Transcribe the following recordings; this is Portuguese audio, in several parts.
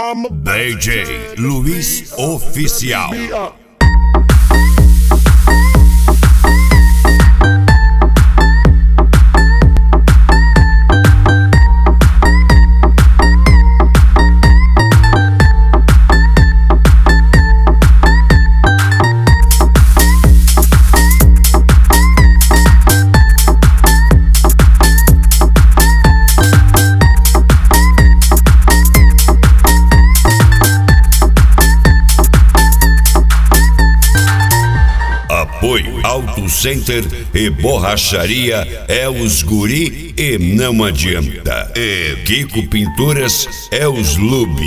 DJ Luiz Oficial. Apoio Auto Center e Borracharia é os guri e não adianta. E Kiko Pinturas é os Lube.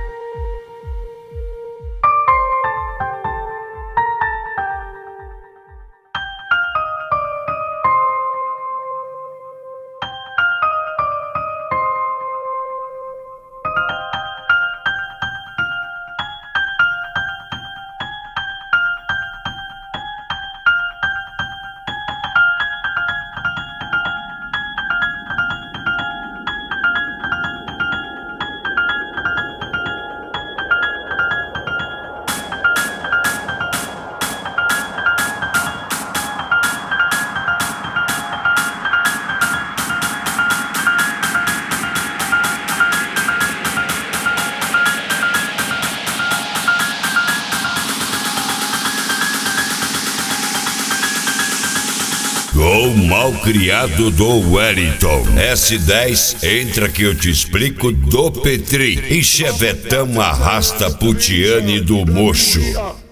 O Malcriado do Wellington. S10, entra que eu te explico do Petri. E Chevetão arrasta Putiane do Mocho.